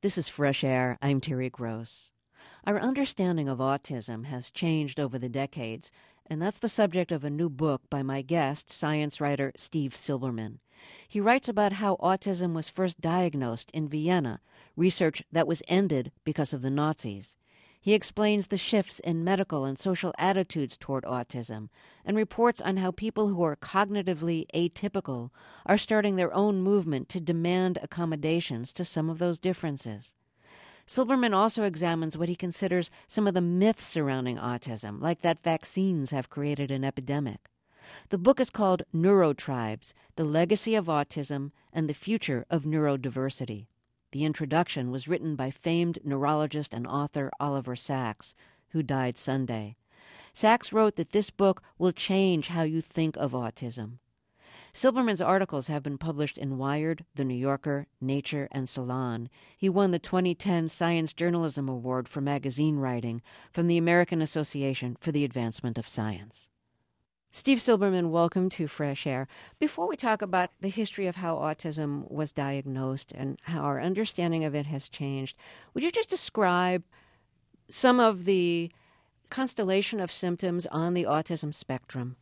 This is Fresh Air. I'm Terry Gross. Our understanding of autism has changed over the decades, and that's the subject of a new book by my guest, science writer Steve Silberman. He writes about how autism was first diagnosed in Vienna, research that was ended because of the Nazis. He explains the shifts in medical and social attitudes toward autism and reports on how people who are cognitively atypical are starting their own movement to demand accommodations to some of those differences. Silberman also examines what he considers some of the myths surrounding autism, like that vaccines have created an epidemic. The book is called Neurotribes: The Legacy of Autism and the Future of Neurodiversity. The introduction was written by famed neurologist and author Oliver Sacks, who died Sunday. Sacks wrote that this book will change how you think of autism. Silberman's articles have been published in Wired, The New Yorker, Nature, and Salon. He won the 2010 Science Journalism Award for magazine writing from the American Association for the Advancement of Science. Steve Silberman, welcome to Fresh Air. Before we talk about the history of how autism was diagnosed and how our understanding of it has changed, would you just describe some of the constellation of symptoms on the autism spectrum?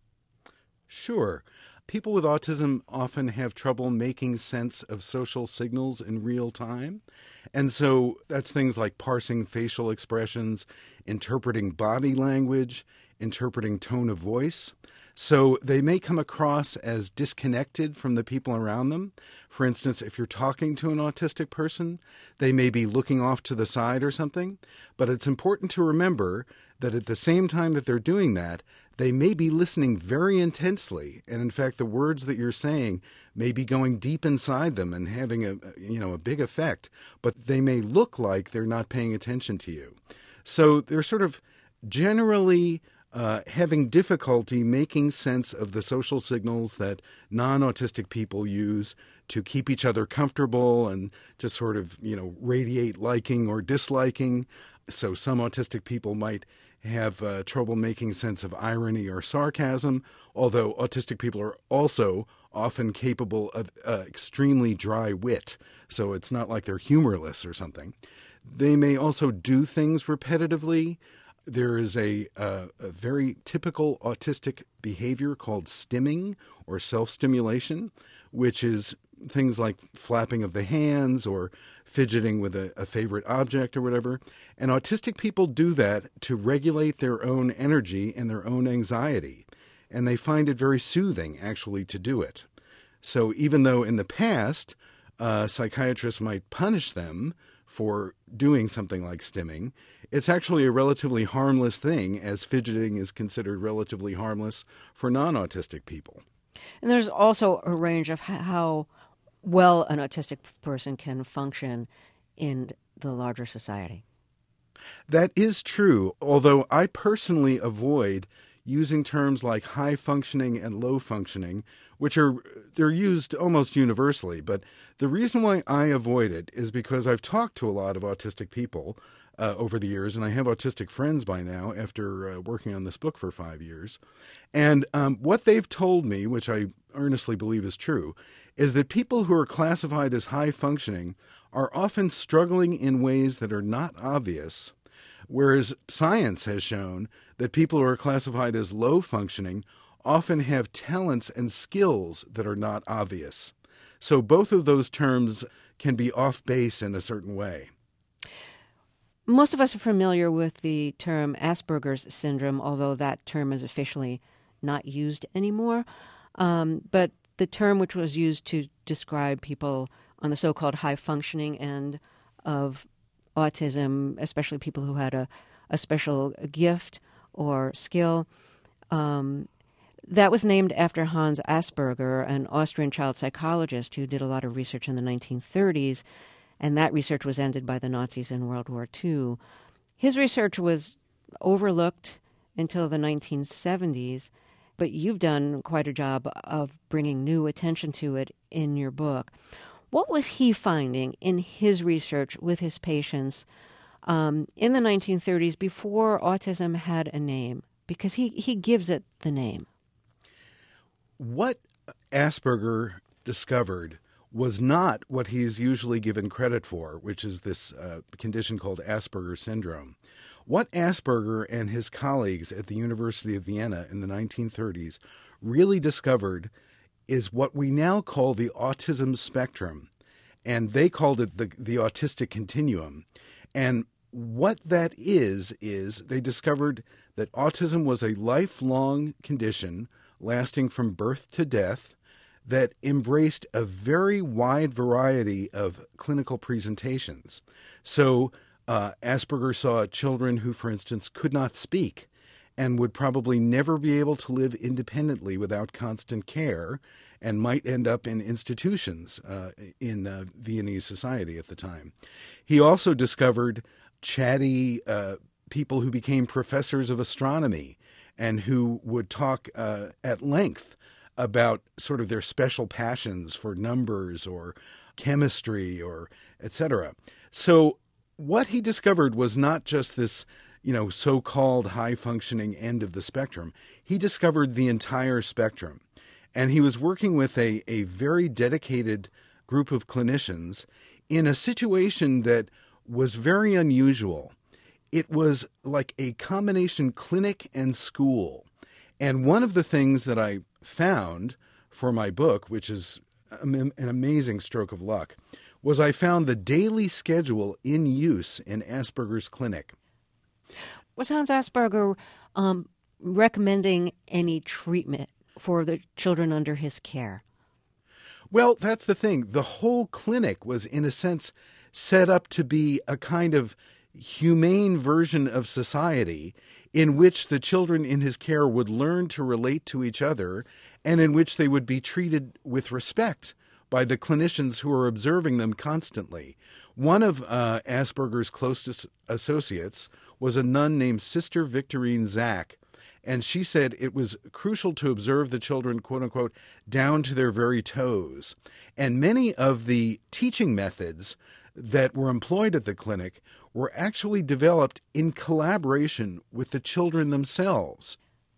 Sure. People with autism often have trouble making sense of social signals in real time. And so that's things like parsing facial expressions, interpreting body language, interpreting tone of voice. So they may come across as disconnected from the people around them. For instance, if you're talking to an autistic person, they may be looking off to the side or something. But it's important to remember that at the same time that they're doing that, they may be listening very intensely. And in fact, the words that you're saying may be going deep inside them and having a big effect. But they may look like they're not paying attention to you. So they're sort of generally having difficulty making sense of the social signals that non-autistic people use to keep each other comfortable and to sort of, radiate liking or disliking. So some autistic people might have trouble making sense of irony or sarcasm, although autistic people are also often capable of extremely dry wit. So it's not like they're humorless or something. They may also do things repetitively. There is a very typical autistic behavior called stimming or self-stimulation, which is things like flapping of the hands or fidgeting with a favorite object or whatever. And autistic people do that to regulate their own energy and their own anxiety. And they find it very soothing, actually, to do it. So even though in the past, psychiatrists might punish them for doing something like stimming, it's actually a relatively harmless thing, as fidgeting is considered relatively harmless for non-autistic people. And there's also a range of how well an autistic person can function in the larger society. That is true, although I personally avoid using terms like high functioning and low functioning, they're used almost universally. But the reason why I avoid it is because I've talked to a lot of autistic people over the years, and I have autistic friends by now after working on this book for 5 years. And what they've told me, which I earnestly believe is true, is that people who are classified as high functioning are often struggling in ways that are not obvious, whereas science has shown that people who are classified as low functioning often have talents and skills that are not obvious. So both of those terms can be off base in a certain way. Most of us are familiar with the term Asperger's syndrome, although that term is officially not used anymore. But the term which was used to describe people on the so-called high-functioning end of autism, especially people who had a special gift or skill, that was named after Hans Asperger, an Austrian child psychologist who did a lot of research in the 1930s, and that research was ended by the Nazis in World War II. His research was overlooked until the 1970s, but you've done quite a job of bringing new attention to it in your book. What was he finding in his research with his patients in the 1930s before autism had a name? Because he gives it the name. What Asperger discovered was not what he's usually given credit for, which is this condition called Asperger syndrome. What Asperger and his colleagues at the University of Vienna in the 1930s really discovered is what we now call the autism spectrum. And they called it the autistic continuum. And what that is they discovered that autism was a lifelong condition lasting from birth to death that embraced a very wide variety of clinical presentations. So Asperger saw children who, for instance, could not speak and would probably never be able to live independently without constant care and might end up in institutions in Viennese society at the time. He also discovered chatty people who became professors of astronomy and who would talk at length about sort of their special passions for numbers or chemistry or etc. So what he discovered was not just this, so-called high-functioning end of the spectrum. He discovered the entire spectrum. And he was working with a very dedicated group of clinicians in a situation that was very unusual. It was like a combination clinic and school. And one of the things that I found for my book, which is an amazing stroke of luck, was I found the daily schedule in use in Asperger's clinic. Was Hans Asperger recommending any treatment for the children under his care? Well, that's the thing. The whole clinic was, in a sense, set up to be a kind of humane version of society in which the children in his care would learn to relate to each other and in which they would be treated with respect by the clinicians who are observing them constantly. One of Asperger's closest associates was a nun named Sister Victorine Zach, and she said it was crucial to observe the children, quote unquote, down to their very toes. And many of the teaching methods that were employed at the clinic were actually developed in collaboration with the children themselves.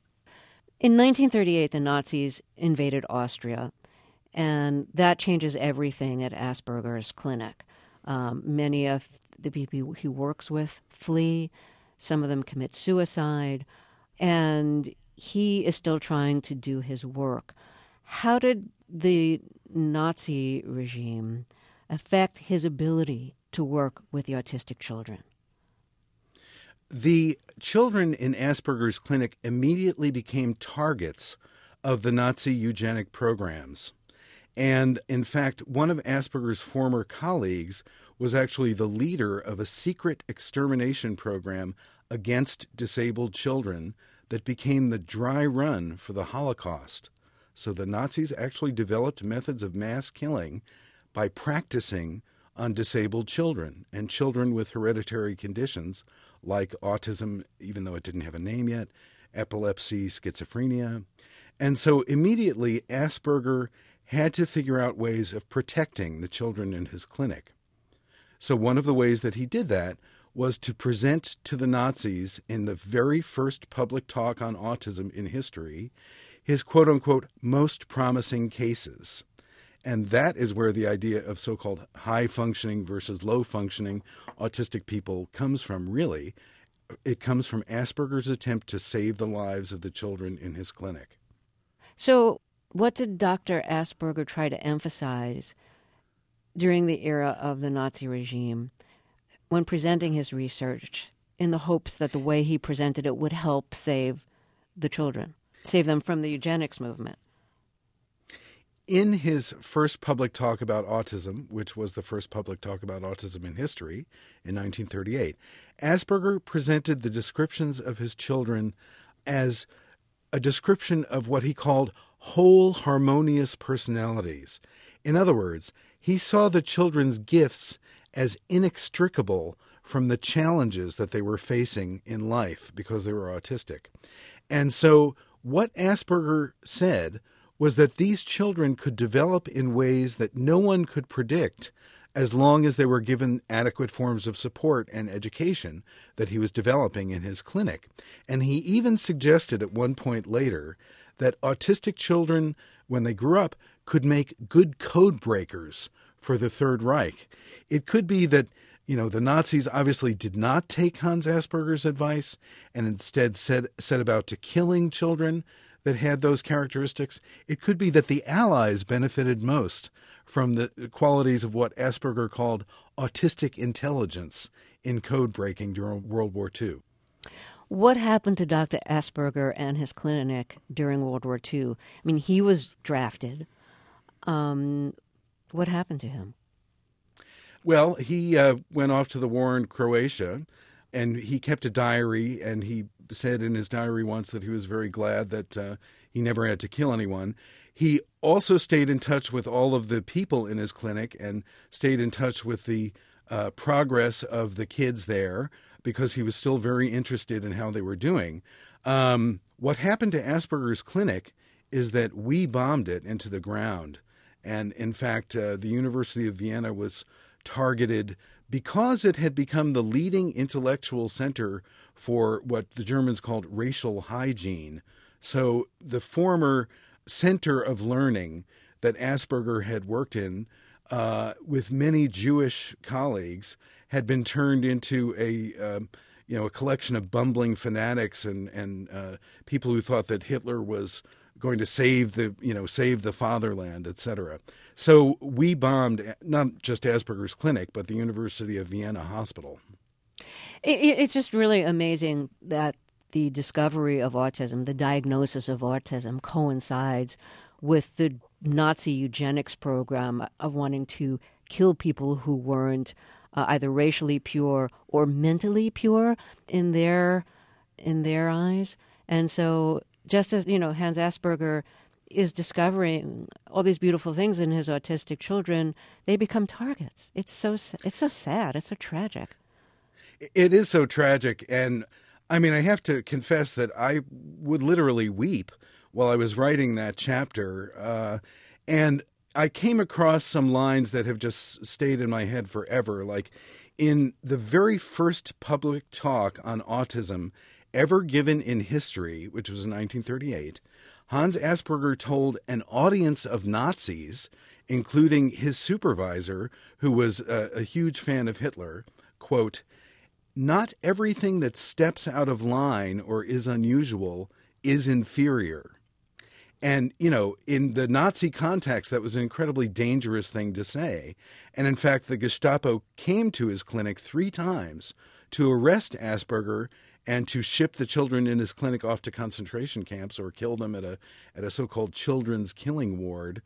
In 1938, the Nazis invaded Austria, and that changes everything at Asperger's clinic. Many of the people he works with flee. Some of them commit suicide. And he is still trying to do his work. How did the Nazi regime affect his ability to work with the autistic children? The children in Asperger's clinic immediately became targets of the Nazi eugenic programs. And in fact, one of Asperger's former colleagues was actually the leader of a secret extermination program against disabled children that became the dry run for the Holocaust. So the Nazis actually developed methods of mass killing by practicing on disabled children and children with hereditary conditions like autism, even though it didn't have a name yet, epilepsy, schizophrenia. And so immediately Asperger had to figure out ways of protecting the children in his clinic. So one of the ways that he did that was to present to the Nazis in the very first public talk on autism in history his quote-unquote most promising cases. And that is where the idea of so-called high-functioning versus low-functioning autistic people comes from, really. It comes from Asperger's attempt to save the lives of the children in his clinic. So what did Dr. Asperger try to emphasize during the era of the Nazi regime when presenting his research in the hopes that the way he presented it would help save the children, save them from the eugenics movement? In his first public talk about autism, which was the first public talk about autism in history in 1938, Asperger presented the descriptions of his children as a description of what he called whole harmonious personalities. In other words, he saw the children's gifts as inextricable from the challenges that they were facing in life because they were autistic. And so what Asperger said was that these children could develop in ways that no one could predict as long as they were given adequate forms of support and education that he was developing in his clinic. And he even suggested at one point later that autistic children, when they grew up, could make good code breakers for the Third Reich. It could be that, the Nazis obviously did not take Hans Asperger's advice and instead set about to killing children that had those characteristics. It could be that the Allies benefited most from the qualities of what Asperger called autistic intelligence in code breaking during World War II. What happened to Dr. Asperger and his clinic during World War II? I mean, he was drafted. What happened to him? Well, he went off to the war in Croatia, and he kept a diary, and he said in his diary once that he was very glad that he never had to kill anyone. He also stayed in touch with all of the people in his clinic and stayed in touch with the progress of the kids there because he was still very interested in how they were doing. What happened to Asperger's clinic is that we bombed it into the ground. And in fact, the University of Vienna was targeted because it had become the leading intellectual center for what the Germans called racial hygiene. So the former center of learning that Asperger had worked in with many Jewish colleagues had been turned into a collection of bumbling fanatics and people who thought that Hitler was going to save the fatherland, etc. So we bombed not just Asperger's clinic, but the University of Vienna hospital. It's just really amazing that the discovery of autism, the diagnosis of autism, coincides with the Nazi eugenics program of wanting to kill people who weren't either racially pure or mentally pure in their eyes. And so just as, Hans Asperger is discovering all these beautiful things in his autistic children, they become targets. It's so sad. It's so tragic. It is so tragic. And I mean, I have to confess that I would literally weep while I was writing that chapter. And I came across some lines that have just stayed in my head forever. Like in the very first public talk on autism ever given in history, which was in 1938, Hans Asperger told an audience of Nazis, including his supervisor, who was a huge fan of Hitler, quote, "Not everything that steps out of line or is unusual is inferior." And, in the Nazi context, that was an incredibly dangerous thing to say. And in fact, the Gestapo came to his clinic 3 times to arrest Asperger and to ship the children in his clinic off to concentration camps or kill them at a so-called children's killing ward.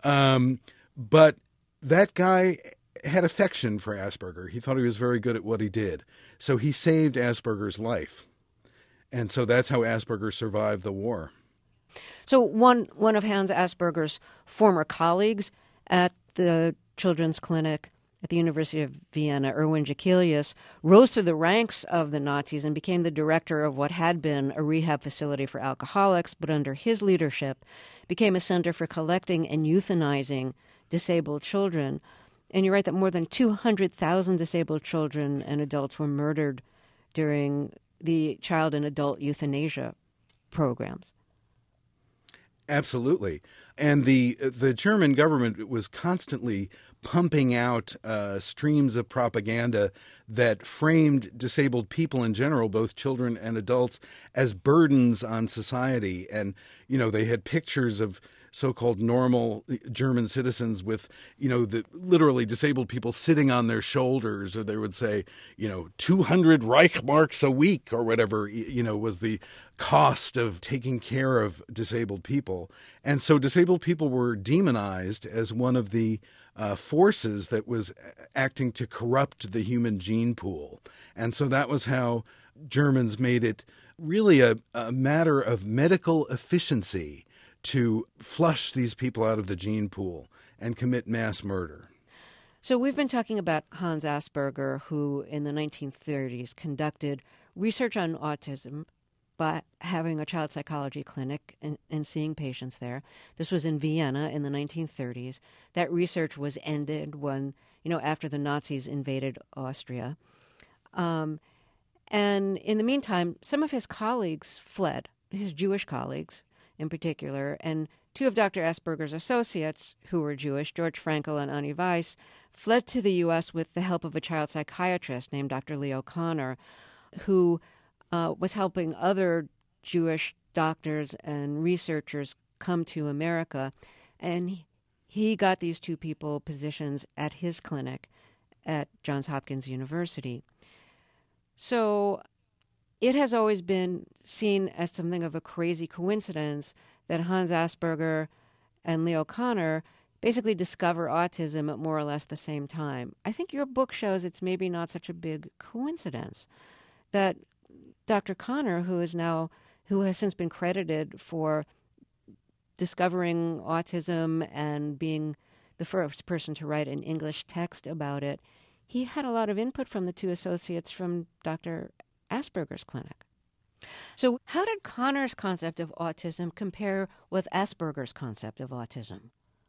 But that guy had affection for Asperger. He thought he was very good at what he did. So he saved Asperger's life. And so that's how Asperger survived the war. So one of Hans Asperger's former colleagues at the children's clinic at the University of Vienna, Erwin Jekelius, rose through the ranks of the Nazis and became the director of what had been a rehab facility for alcoholics, but under his leadership became a center for collecting and euthanizing disabled children. And you write that more than 200,000 disabled children and adults were murdered during the child and adult euthanasia programs. Absolutely. And the German government was constantly pumping out streams of propaganda that framed disabled people in general, both children and adults, as burdens on society. And, they had pictures of so-called normal German citizens with, the literally disabled people sitting on their shoulders, or they would say, 200 Reichsmarks a week or whatever, was the cost of taking care of disabled people. And so disabled people were demonized as one of the forces that was acting to corrupt the human gene pool. And so that was how Germans made it really a matter of medical efficiency to flush these people out of the gene pool and commit mass murder. So we've been talking about Hans Asperger, who in the 1930s conducted research on autism by having a child psychology clinic and seeing patients there. This was in Vienna in the 1930s. That research was ended when, after the Nazis invaded Austria. And in the meantime, some of his colleagues fled, his Jewish colleagues in particular, and two of Dr. Asperger's associates, who were Jewish, George Frankel and Ani Weiss, fled to the U.S. with the help of a child psychiatrist named Dr. Leo Kanner, who was helping other Jewish doctors and researchers come to America. And he got these two people positions at his clinic at Johns Hopkins University. So it has always been seen as something of a crazy coincidence that Hans Asperger and Leo Kanner basically discover autism at more or less the same time. I think your book shows it's maybe not such a big coincidence that Dr. Kanner, who has since been credited for discovering autism and being the first person to write an English text about it, he had a lot of input from the two associates from Dr. Asperger's clinic. So how did Kanner's concept of autism compare with Asperger's concept of autism?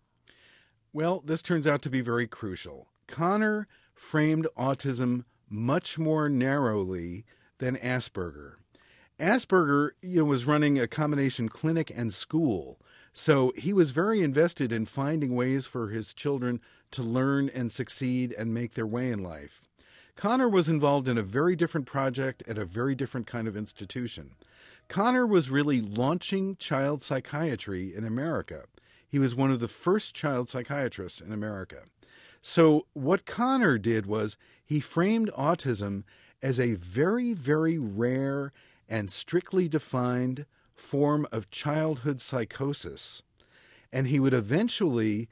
Well, this turns out to be very crucial. Kanner framed autism much more narrowly than Asperger. Asperger, was running a combination clinic and school, so he was very invested in finding ways for his children to learn and succeed and make their way in life. Kanner was involved in a very different project at a very different kind of institution. Kanner was really launching child psychiatry in America. He was one of the first child psychiatrists in America. So what Kanner did was he framed autism as a very, very rare and strictly defined form of childhood psychosis. And he would eventually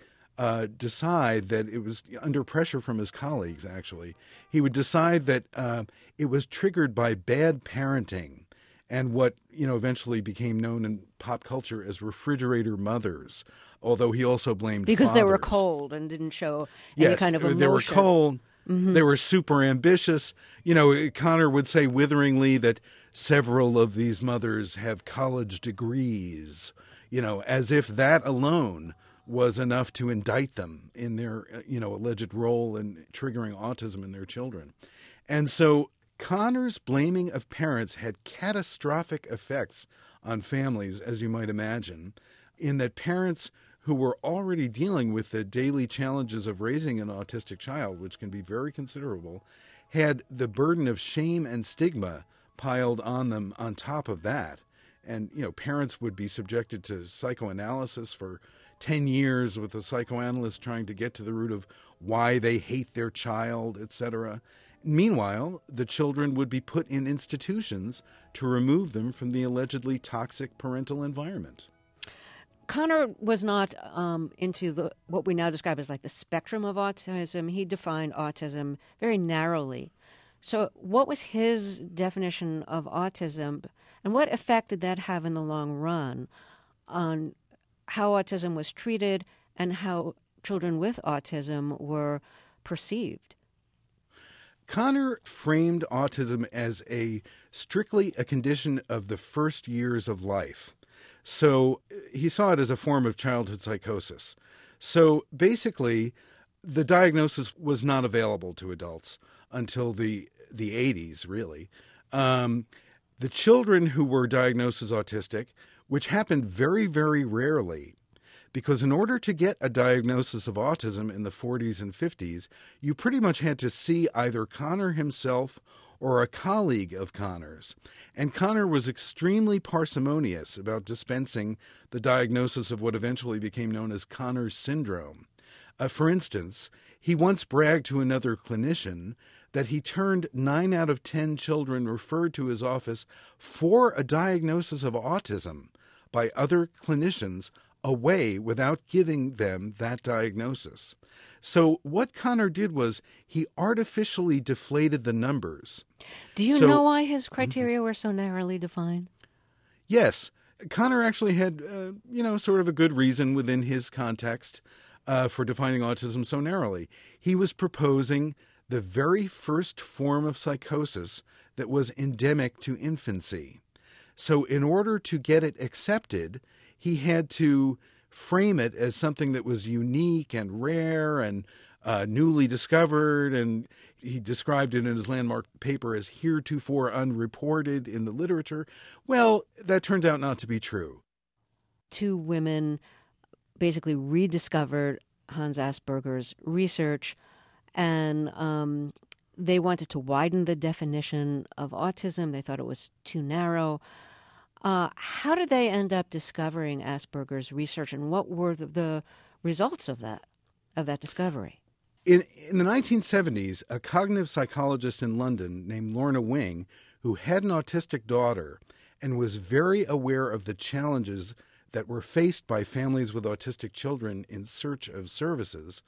decide that it was under pressure from his colleagues, actually. He would decide that it was triggered by bad parenting and what, eventually became known in pop culture as refrigerator mothers, although he also blamed because fathers. They were cold and didn't show any kind of emotion. They were cold. Mm-hmm. They were super ambitious. Kanner would say witheringly that several of these mothers have college degrees, as if that alone was enough to indict them in their, alleged role in triggering autism in their children. And so Kanner's blaming of parents had catastrophic effects on families, as you might imagine, in that parents who were already dealing with the daily challenges of raising an autistic child, which can be very considerable, had the burden of shame and stigma piled on them on top of that. And, parents would be subjected to psychoanalysis for 10 years with a psychoanalyst trying to get to the root of why they hate their child, etc. Meanwhile, the children would be put in institutions to remove them from the allegedly toxic parental environment. Kanner was not into what we now describe as like the spectrum of autism. He defined autism very narrowly. So what was his definition of autism, and what effect did that have in the long run on how autism was treated and how children with autism were perceived? Kanner framed autism as strictly a condition of the first years of life. So he saw it as a form of childhood psychosis. So basically, the diagnosis was not available to adults until the 80s, really. The children who were diagnosed as autistic, which happened very, very rarely, because in order to get a diagnosis of autism in the 40s and 50s, you pretty much had to see either Kanner himself or a colleague of Kanner's. And Kanner was extremely parsimonious about dispensing the diagnosis of what eventually became known as Kanner's syndrome. For instance, he once bragged to another clinician that he turned 9 out of 10 children referred to his office for a diagnosis of autism by other clinicians away without giving them that diagnosis. So what Kanner did was he artificially deflated the numbers. Do you know why his criteria were so narrowly defined? Yes. Kanner actually had, sort of a good reason within his context for defining autism so narrowly. He was proposing the very first form of psychosis that was endemic to infancy. So in order to get it accepted, he had to frame it as something that was unique and rare and newly discovered, and he described it in his landmark paper as heretofore unreported in the literature. Well, that turned out not to be true. Two women basically rediscovered Hans Asperger's research, and they wanted to widen the definition of autism. They thought it was too narrow. How did they end up discovering Asperger's research, and what were the results of that discovery? In the 1970s, a cognitive psychologist in London named Lorna Wing, who had an autistic daughter and was very aware of the challenges that were faced by families with autistic children in search of services,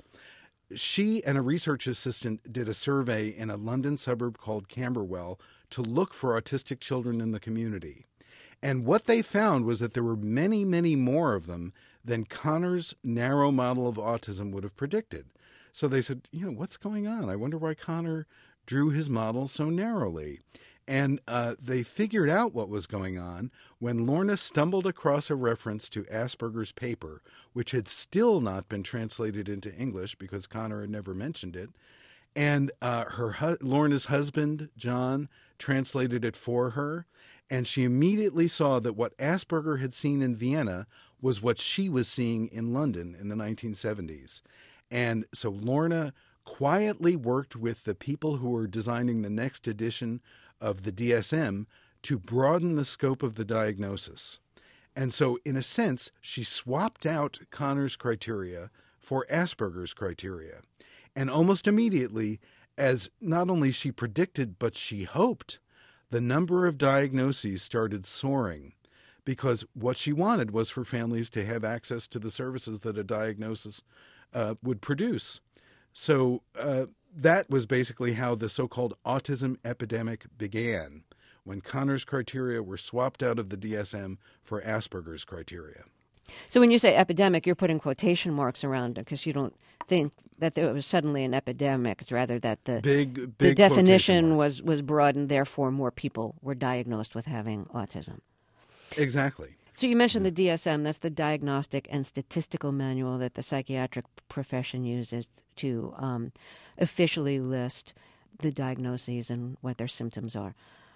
she and a research assistant did a survey in a London suburb called Camberwell to look for autistic children in the community. And what they found was that there were many, many more of them than Connor's narrow model of autism would have predicted. So they said, what's going on? I wonder why Connor drew his model so narrowly. And they figured out what was going on when Lorna stumbled across a reference to Asperger's paper, which had still not been translated into English because Connor had never mentioned it. And Lorna's husband, John, translated it for her. And she immediately saw that what Asperger had seen in Vienna was what she was seeing in London in the 1970s. And so Lorna quietly worked with the people who were designing the next edition of the DSM to broaden the scope of the diagnosis. And so, in a sense, she swapped out Connor's criteria for Asperger's criteria. And almost immediately, as not only she predicted, but she hoped, the number of diagnoses started soaring, because what she wanted was for families to have access to the services that a diagnosis would produce. So that was basically how the so-called autism epidemic began, when Connor's criteria were swapped out of the DSM for Asperger's criteria. So when you say epidemic, you're putting quotation marks around it because you don't think that there was suddenly an epidemic. It's rather that the definition was broadened, therefore more people were diagnosed with having autism. Exactly. So you mentioned the DSM, that's the Diagnostic and Statistical Manual that the psychiatric profession uses to officially list the diagnoses and what their symptoms are.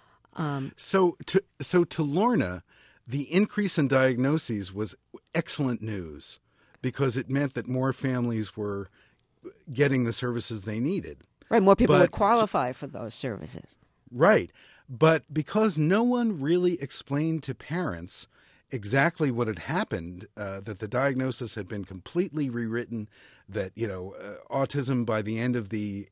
So to Lorna, the increase in diagnoses was excellent news because it meant that more families were getting the services they needed. Right, more people would qualify for those services. Right. But because no one really explained to parents exactly what had happened, that the diagnosis had been completely rewritten, that, autism by the end of the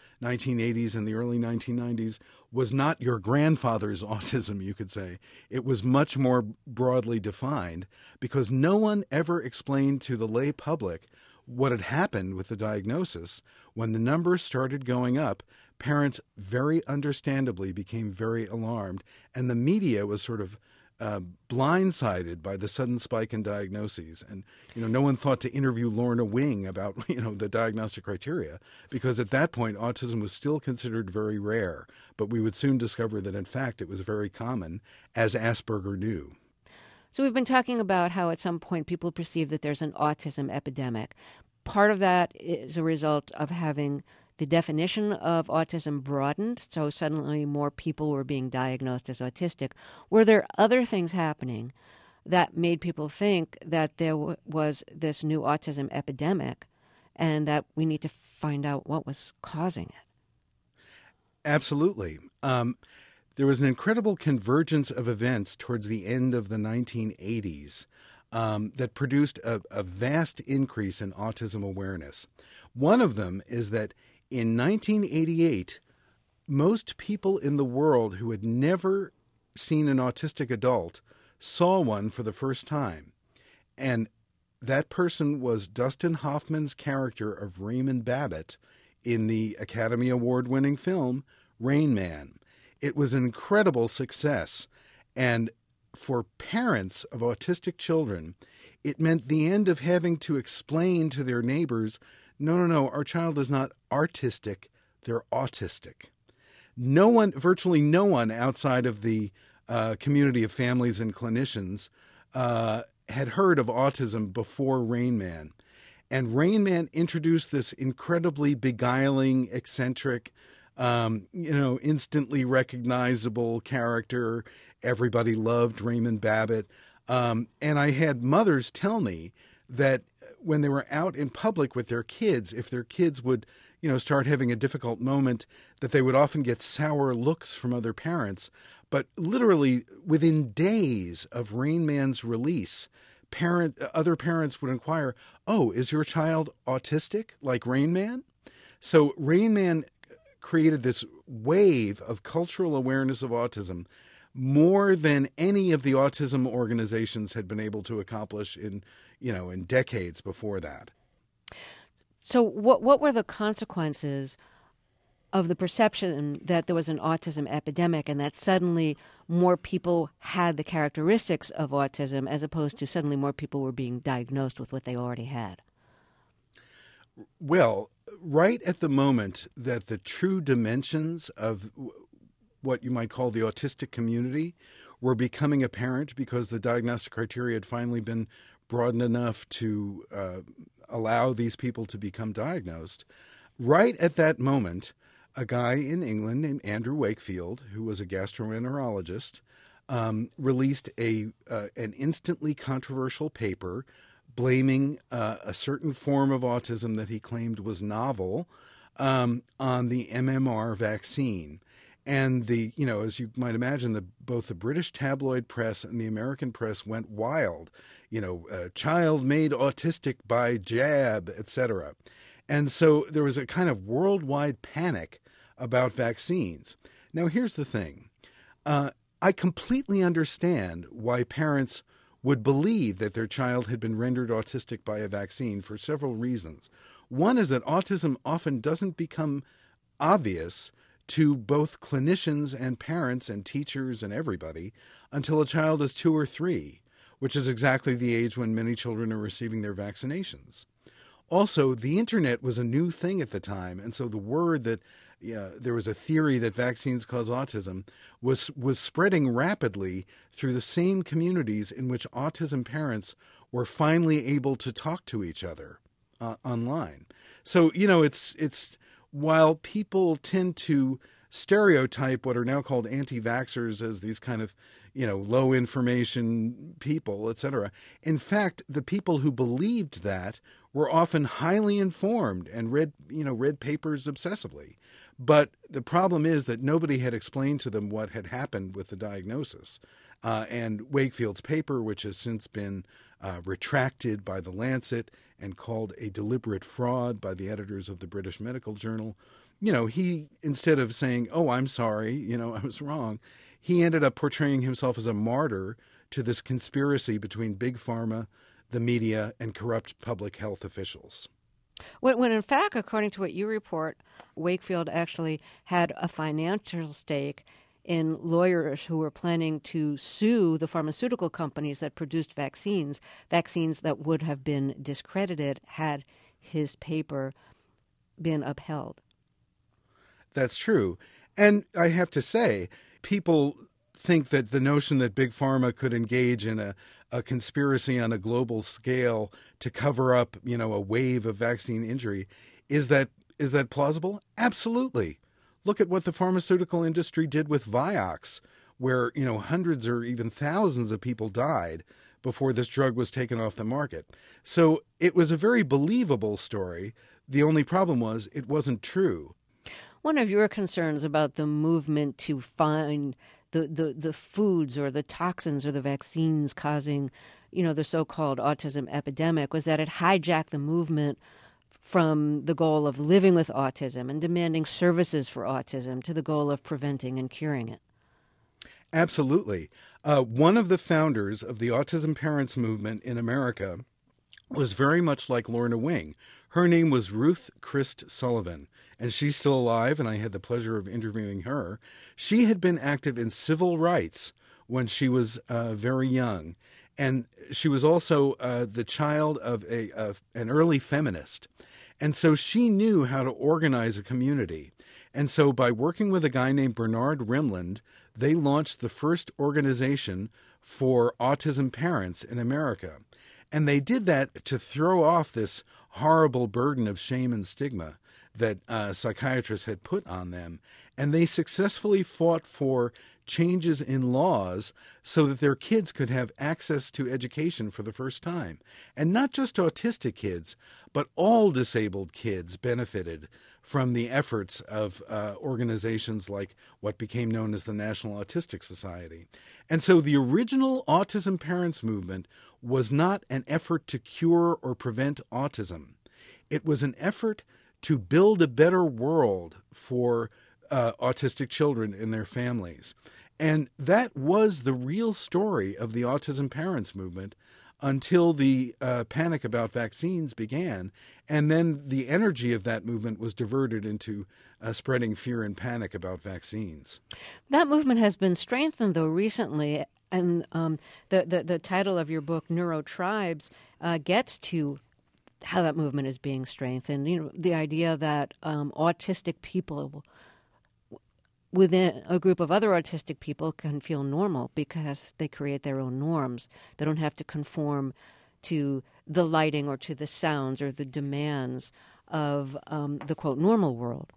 1980s and the early 1990s was not your grandfather's autism, you could say. It was much more broadly defined because no one ever explained to the lay public what had happened with the diagnosis. When the numbers started going up, parents very understandably became very alarmed, and the media was sort of blindsided by the sudden spike in diagnoses. And, no one thought to interview Lorna Wing about, the diagnostic criteria, because at that point, autism was still considered very rare. But we would soon discover that, in fact, it was very common, as Asperger knew. So we've been talking about how at some point people perceive that there's an autism epidemic. Part of that is a result of having the definition of autism broadened, so suddenly more people were being diagnosed as autistic. Were there other things happening that made people think that there was this new autism epidemic and that we need to find out what was causing it? Absolutely. There was an incredible convergence of events towards the end of the 1980s that produced a vast increase in autism awareness. One of them is that in 1988, most people in the world who had never seen an autistic adult saw one for the first time. And that person was Dustin Hoffman's character of Raymond Babbitt in the Academy Award-winning film Rain Man. It was an incredible success. And for parents of autistic children, it meant the end of having to explain to their neighbors, no, our child is not artistic, they're autistic. Virtually no one outside of the community of families and clinicians had heard of autism before Rain Man. And Rain Man introduced this incredibly beguiling, eccentric, instantly recognizable character. Everybody loved Raymond Babbitt. And I had mothers tell me that when they were out in public with their kids, if their kids would, start having a difficult moment, that they would often get sour looks from other parents. But literally within days of Rain Man's release, other parents would inquire, "Oh, is your child autistic like Rain Man?" So Rain Man created this wave of cultural awareness of autism, more than any of the autism organizations had been able to accomplish in decades before that. So what were the consequences of the perception that there was an autism epidemic and that suddenly more people had the characteristics of autism as opposed to suddenly more people were being diagnosed with what they already had? Well, right at the moment that the true dimensions of what you might call the autistic community were becoming apparent because the diagnostic criteria had finally been broadened enough to allow these people to become diagnosed, right at that moment, a guy in England named Andrew Wakefield, who was a gastroenterologist, released an instantly controversial paper blaming a certain form of autism that he claimed was novel on the MMR vaccine. And as you might imagine, both the British tabloid press and the American press went wild. Child made autistic by jab, etc. And so there was a kind of worldwide panic about vaccines. Now, here's the thing. I completely understand why parents would believe that their child had been rendered autistic by a vaccine for several reasons. One is that autism often doesn't become obvious to both clinicians and parents and teachers and everybody until a child is 2 or 3, which is exactly the age when many children are receiving their vaccinations. Also, the internet was a new thing at the time, and so the word that there was a theory that vaccines cause autism was spreading rapidly through the same communities in which autism parents were finally able to talk to each other online. So, it's while people tend to stereotype what are now called anti-vaxxers as these kind of, low information people, etc. In fact, the people who believed that were often highly informed and read papers obsessively. But the problem is that nobody had explained to them what had happened with the diagnosis. And Wakefield's paper, which has since been retracted by The Lancet and called a deliberate fraud by the editors of the British Medical Journal, he, instead of saying, "Oh, I'm sorry, I was wrong," he ended up portraying himself as a martyr to this conspiracy between Big Pharma, the media, and corrupt public health officials. When in fact, according to what you report, Wakefield actually had a financial stake in lawyers who were planning to sue the pharmaceutical companies that produced vaccines that would have been discredited had his paper been upheld. That's true. And I have to say, people think that the notion that Big Pharma could engage in a conspiracy on a global scale to cover up, a wave of vaccine injury, is that plausible? Absolutely. Look at what the pharmaceutical industry did with Vioxx, where, hundreds or even thousands of people died before this drug was taken off the market. So it was a very believable story. The only problem was it wasn't true. One of your concerns about the movement to find the foods or the toxins or the vaccines causing, the so-called autism epidemic was that it hijacked the movement from the goal of living with autism and demanding services for autism to the goal of preventing and curing it. Absolutely. One of the founders of the autism parents movement in America was very much like Lorna Wing. Her name was Ruth Christ Sullivan, and she's still alive, and I had the pleasure of interviewing her. She had been active in civil rights when she was very young, and she was also the child of an early feminist. And so she knew how to organize a community. And so by working with a guy named Bernard Rimland, they launched the first organization for autism parents in America. And they did that to throw off this horrible burden of shame and stigma that psychiatrists had put on them. and they successfully fought for changes in laws so that their kids could have access to education for the first time. And not just autistic kids, but all disabled kids benefited from the efforts of organizations like what became known as the National Autistic Society. And so the original Autism Parents movement was not an effort to cure or prevent autism. It was an effort to build a better world for autistic children and their families. And that was the real story of the Autism Parents movement until the panic about vaccines began. And then the energy of that movement was diverted into spreading fear and panic about vaccines. That movement has been strengthened, though, recently. And the title of your book, Neurotribes, gets to how that movement is being strengthened. You know, the idea that autistic people within a group of other autistic people can feel normal because they create their own norms. They don't have to conform to the lighting or to the sounds or the demands of the, quote, normal world.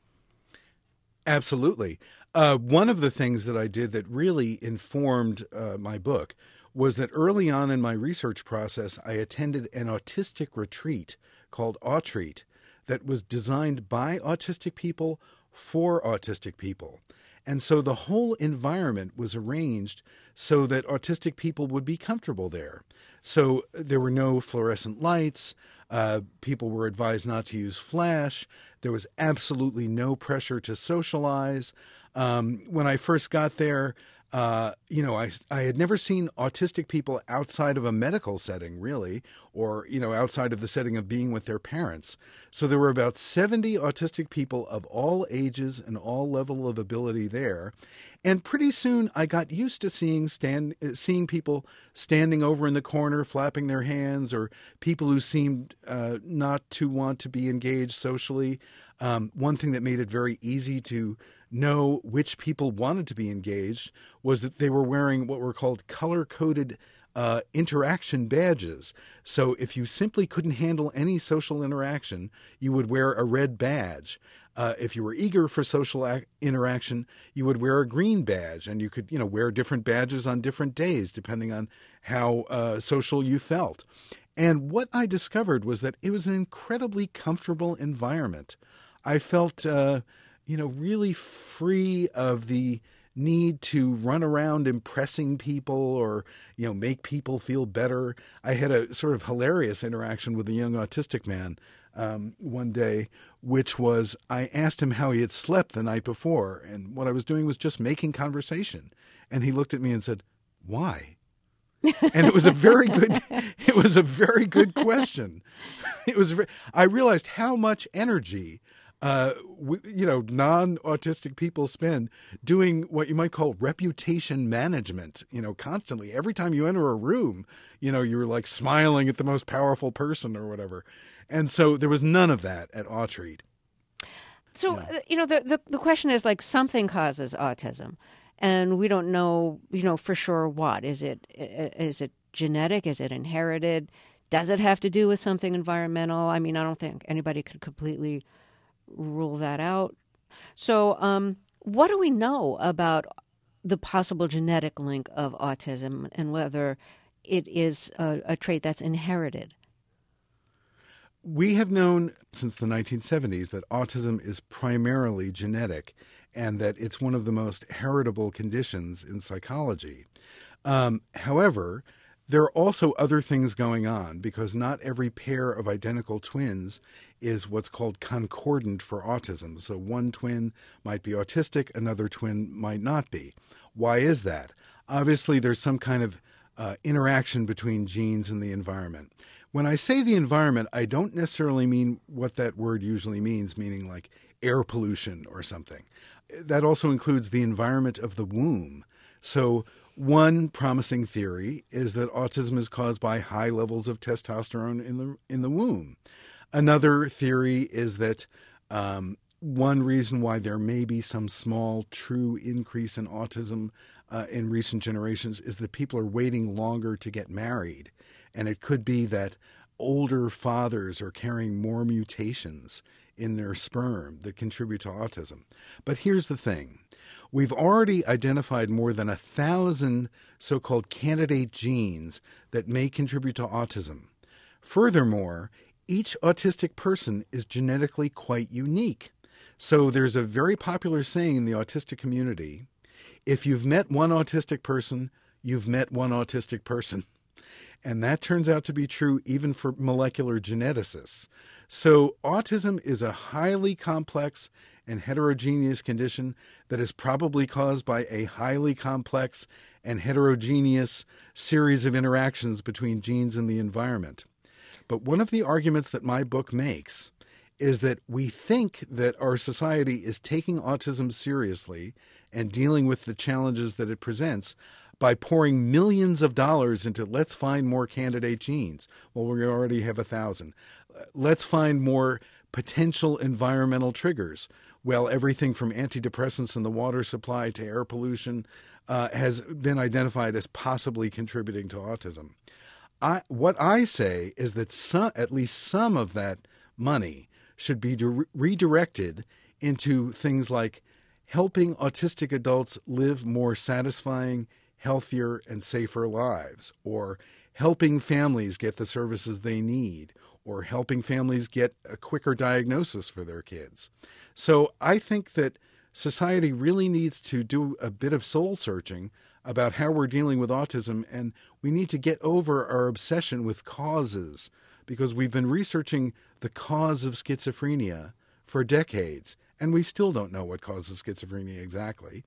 Absolutely. One of the things that I did that really informed my book was that early on in my research process, I attended an autistic retreat called Autreat that was designed by autistic people for autistic people. And so the whole environment was arranged so that autistic people would be comfortable there. So there were no fluorescent lights. People were advised not to use flash. There was absolutely no pressure to socialize. When I first got there, I had never seen autistic people outside of a medical setting, really, or, outside of the setting of being with their parents. So there were about 70 autistic people of all ages and all level of ability there. And pretty soon I got used to seeing people standing over in the corner, flapping their hands, or people who seemed not to want to be engaged socially. One thing that made it very easy to know which people wanted to be engaged was that they were wearing what were called color-coded interaction badges. So if you simply couldn't handle any social interaction, you would wear a red badge. If you were eager for social interaction, you would wear a green badge, and you could, wear different badges on different days depending on how social you felt. And what I discovered was that it was an incredibly comfortable environment. I felt, really free of the need to run around impressing people or, make people feel better. I had a sort of hilarious interaction with a young autistic man one day, which was I asked him how he had slept the night before. And what I was doing was just making conversation. And he looked at me and said, "Why?" And it was a very good question. I realized how much energy non-autistic people spend doing what you might call reputation management, constantly. Every time you enter a room, you're like smiling at the most powerful person or whatever. And so there was none of that at Autreat. So, the question is, like, something causes autism, and we don't know, for sure what. Is it genetic? Is it inherited? Does it have to do with something environmental? I mean, I don't think anybody could completely rule that out. So what do we know about the possible genetic link of autism and whether it is a trait that's inherited? We have known since the 1970s that autism is primarily genetic and that it's one of the most heritable conditions in psychology. However, there are also other things going on because not every pair of identical twins is what's called concordant for autism. So one twin might be autistic, another twin might not be. Why is that? Obviously, there's some kind of interaction between genes and the environment. When I say the environment, I don't necessarily mean what that word usually means, meaning like air pollution or something. That also includes the environment of the womb. So one promising theory is that autism is caused by high levels of testosterone in the womb. Another theory is that one reason why there may be some small true increase in autism in recent generations is that people are waiting longer to get married. And it could be that older fathers are carrying more mutations in their sperm that contribute to autism. But here's the thing. We've already identified more than 1,000 so-called candidate genes that may contribute to autism. Furthermore, each autistic person is genetically quite unique. So there's a very popular saying in the autistic community, if you've met one autistic person, you've met one autistic person. And that turns out to be true even for molecular geneticists. So autism is a highly complex and heterogeneous condition that is probably caused by a highly complex and heterogeneous series of interactions between genes and the environment. But one of the arguments that my book makes is that we think that our society is taking autism seriously and dealing with the challenges that it presents by pouring millions of dollars into let's find more candidate genes. Well, we already have 1,000. Let's find more potential environmental triggers. Well, everything from antidepressants in the water supply to air pollution has been identified as possibly contributing to autism. What I say is that at least some of that money should be redirected into things like helping autistic adults live more satisfying, healthier, and safer lives, or helping families get the services they need, or helping families get a quicker diagnosis for their kids. So I think that society really needs to do a bit of soul searching about how we're dealing with autism, and we need to get over our obsession with causes, because we've been researching the cause of schizophrenia for decades, and we still don't know what causes schizophrenia exactly.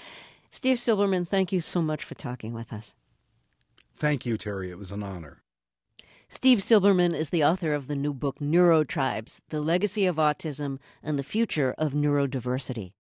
Steve Silberman, thank you so much for talking with us. Thank you, Terry. It was an honor. Steve Silberman is the author of the new book, Neurotribes: The Legacy of Autism and the Future of Neurodiversity.